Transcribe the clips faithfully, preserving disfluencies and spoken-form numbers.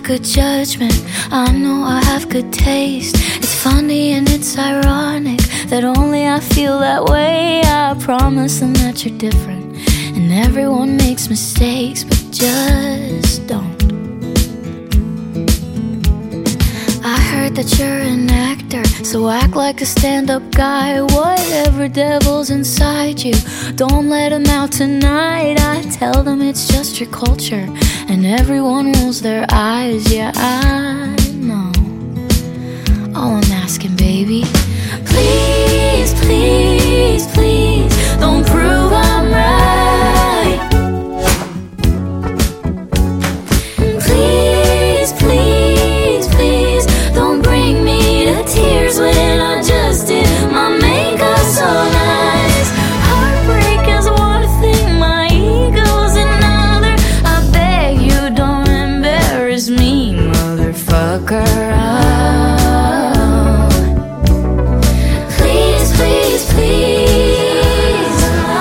good judgment, I know I have good taste. It's funny and it's ironic that only I feel that way. I promise them that you're different, and everyone makes mistakes, but just don't. I heard that you're an actor, so act like a stand-up guy. Whatever devil's inside you, don't let him out tonight. I tell them it's just your culture, and everyone rolls their eyes. Yeah, I know. All I'm asking, baby, please, please, please, don't prove I'm right. Please, please, please, don't bring me to tears when I just did my makeup so nice. Heartbreak is one thing, my ego's another. I beg you don't embarrass me, motherfucker. Oh. Please, please, please.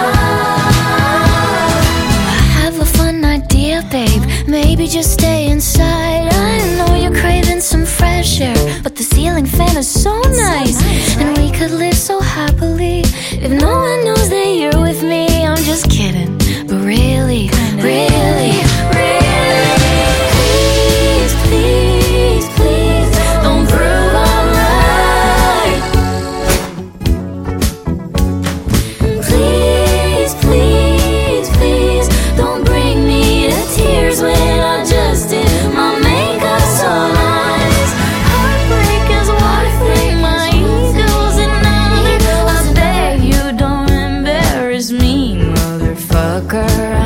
I have a fun idea, babe. Maybe just stay inside. I know you're craving some fresh air, but the ceiling fan is so nice, and we could live so happily if no one knows that you're with me. I'm just kidding, but really, really, really, please, please, please, don't prove I'm right. Please, please, please, don't bring me to tears when I just did my makeup so nice. Heartbreak is one thing, my ego's another. I beg you don't embarrass me, motherfucker.